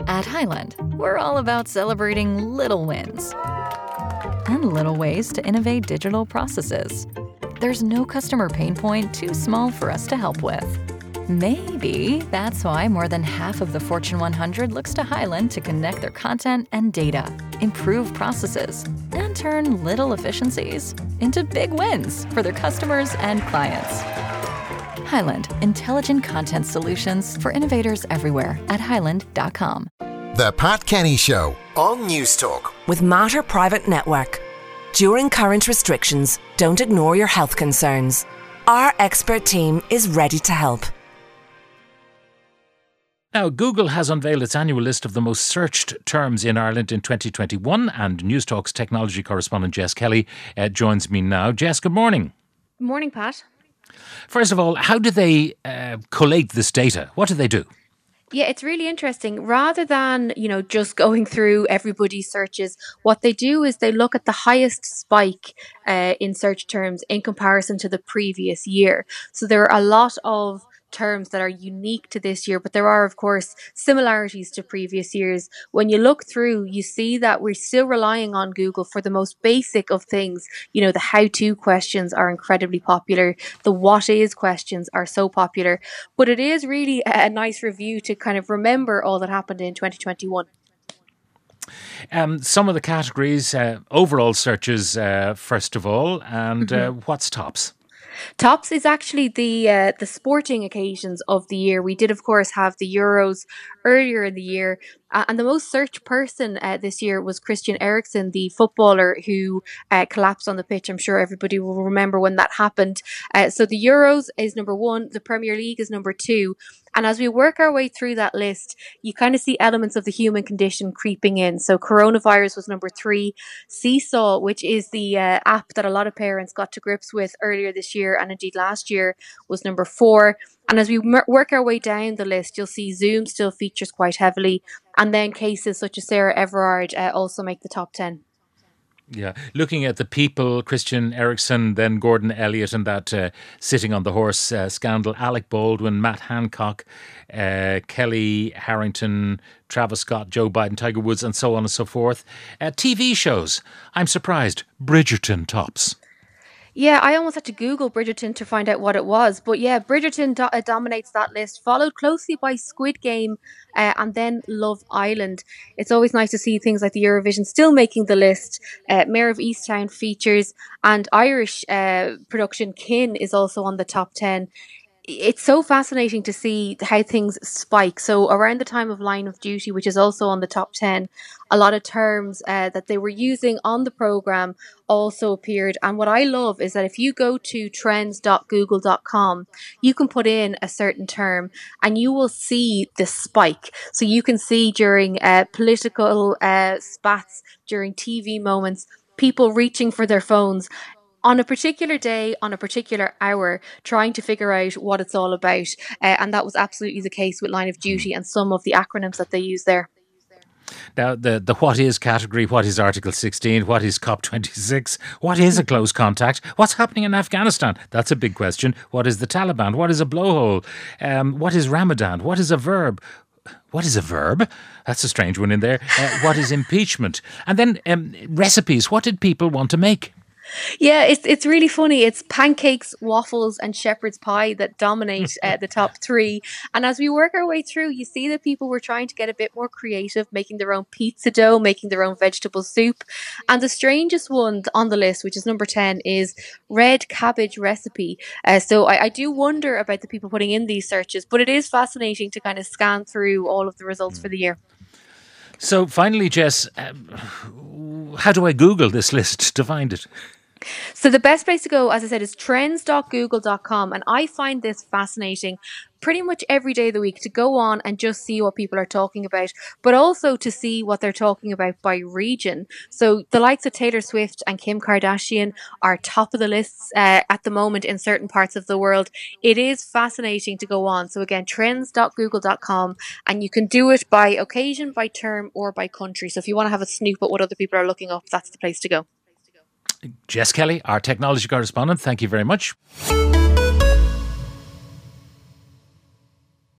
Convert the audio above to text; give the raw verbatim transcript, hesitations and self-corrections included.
At Highland, we're all about celebrating little wins and little ways to innovate digital processes. There's no customer pain point too small for us to help with. Maybe that's why more than half of the Fortune one hundred looks to Highland to connect their content and data, improve processes, and turn little efficiencies into big wins for their customers and clients. Highland, intelligent content solutions for innovators everywhere at highland dot com. The Pat Kenny Show on News Talk. With Mater Private Network. During current restrictions, don't ignore your health concerns. Our expert team is ready to help. Now, Google has unveiled its annual list of the most searched terms in Ireland in twenty twenty-one, and News Talk's technology correspondent Jess Kelly uh, joins me now. Jess, good morning. Morning, Pat. First of all, how do they uh, collate this data? What do they do? Yeah, it's really interesting. Rather than, you know, just going through everybody's searches, what they do is they look at the highest spike uh, in search terms in comparison to the previous year. So there are a lot of terms that are unique to this year, but there are, of course, similarities to previous years. When you look through, you see that we're still relying on Google for the most basic of things. You know, the how-to questions are incredibly popular. The what is questions are so popular. But it is really a nice review to kind of remember all that happened in twenty twenty-one. Um, some of the categories, uh, overall searches, uh, first of all, and mm-hmm. uh, what's tops? Tops is actually the uh, the sporting occasions of the year. We did, of course, have the Euros earlier in the year. Uh, and the most searched person uh, this year was Christian Eriksen, the footballer who uh, collapsed on the pitch. I'm sure everybody will remember when that happened. Uh, so the Euros is number one. The Premier League is number two. And as we work our way through that list, you kind of see elements of the human condition creeping in. So coronavirus was number three. Seesaw, which is the uh, app that a lot of parents got to grips with earlier this year and indeed last year, was number four. And as we m- work our way down the list, you'll see Zoom still features quite heavily. And then cases such as Sarah Everard uh, also make the top ten. Yeah, looking at the people, Christian Eriksen, then Gordon Elliott and that uh, sitting on the horse uh, scandal, Alec Baldwin, Matt Hancock, uh, Kelly Harrington, Travis Scott, Joe Biden, Tiger Woods, and so on and so forth. Uh, T V shows, I'm surprised, Bridgerton tops. Yeah, I almost had to Google Bridgerton to find out what it was. But yeah, Bridgerton do- uh, dominates that list, followed closely by Squid Game uh, and then Love Island. It's always nice to see things like the Eurovision still making the list. Uh, Mayor of Easttown features, and Irish uh, production Kin is also on the top ten. It's so fascinating to see how things spike. So around the time of Line of Duty, which is also on the top ten, a lot of terms uh, that they were using on the programme also appeared. And what I love is that if you go to trends dot google dot com, you can put in a certain term and you will see the spike. So you can see during uh, political uh, spats, during T V moments, people reaching for their phones on a particular day, on a particular hour, trying to figure out what it's all about. Uh, and that was absolutely the case with Line of Duty and some of the acronyms that they use there. Now, the, the what is category, what is Article sixteen, what is COP twenty-six, what is a close contact, what's happening in Afghanistan? That's a big question. What is the Taliban? What is a blowhole? Um, what is Ramadan? What is a verb? What is a verb? That's a strange one in there. Uh, what is impeachment? And then um, recipes. What did people want to make? Yeah, it's it's really funny. It's pancakes, waffles, and shepherd's pie that dominate uh, the top three. And as we work our way through, you see that people were trying to get a bit more creative, making their own pizza dough, making their own vegetable soup. And the strangest one on the list, which is number ten, is red cabbage recipe. Uh, so I, I do wonder about the people putting in these searches, but it is fascinating to kind of scan through all of the results for the year. So finally, Jess, um, how do I Google this list to find it? So the best place to go, as I said, is trends dot google dot com. And I find this fascinating pretty much every day of the week to go on and just see what people are talking about, but also to see what they're talking about by region. So the likes of Taylor Swift and Kim Kardashian are top of the lists uh, at the moment in certain parts of the world. It is fascinating to go on. So again, trends dot google dot com, and you can do it by occasion, by term, or by country. So if you want to have a snoop at what other people are looking up, that's the place to go. Jess Kelly, our technology correspondent, thank you very much.